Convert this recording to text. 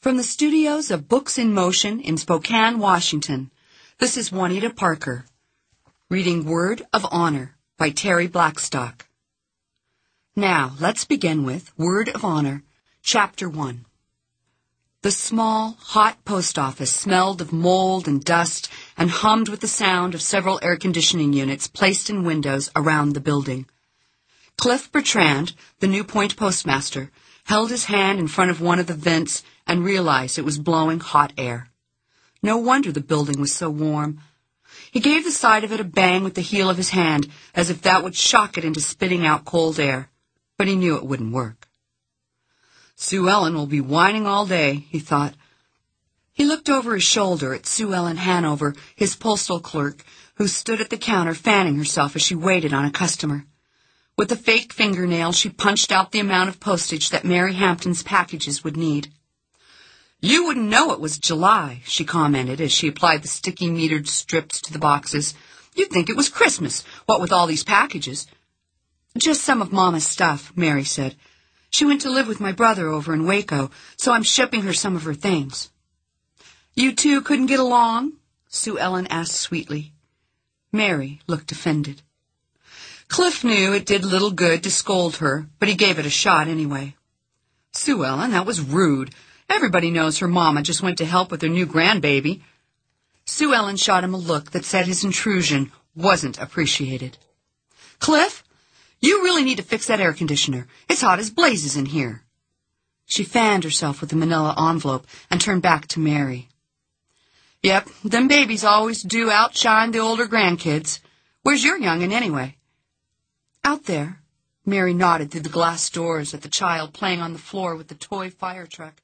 From the studios of Books in Motion in Spokane, Washington, this is Juanita Parker, reading Word of Honor by Terry Blackstock. Now, let's begin with Word of Honor, Chapter 1. The small, hot post office smelled of mold and dust and hummed with the sound of several air conditioning units placed in windows around the building. Cliff Bertrand, the New Point postmaster, held his hand in front of one of the vents and realized it was blowing hot air. No wonder the building was so warm. He gave the side of it a bang with the heel of his hand, as if that would shock it into spitting out cold air, but he knew it wouldn't work. Sue Ellen will be whining all day, he thought. He looked over his shoulder at Sue Ellen Hanover, his postal clerk, who stood at the counter fanning herself as she waited on a customer. With a fake fingernail, she punched out the amount of postage that Mary Hampton's packages would need. "You wouldn't know it was July," she commented as she applied the sticky metered strips to the boxes. "You'd think it was Christmas, what with all these packages." "Just some of Mama's stuff," Mary said. "She went to live with my brother over in Waco, so I'm shipping her some of her things." "You two couldn't get along?" Sue Ellen asked sweetly. Mary looked offended. Cliff knew it did little good to scold her, but he gave it a shot anyway. "Sue Ellen, that was rude. Everybody knows her mama just went to help with her new grandbaby." Sue Ellen shot him a look that said his intrusion wasn't appreciated. "Cliff, you really need to fix that air conditioner. It's hot as blazes in here." She fanned herself with a manila envelope and turned back to Mary. "Yep, them babies always do outshine the older grandkids. Where's your young'un anyway?" "Out there." Mary nodded through the glass doors at the child playing on the floor with the toy fire truck.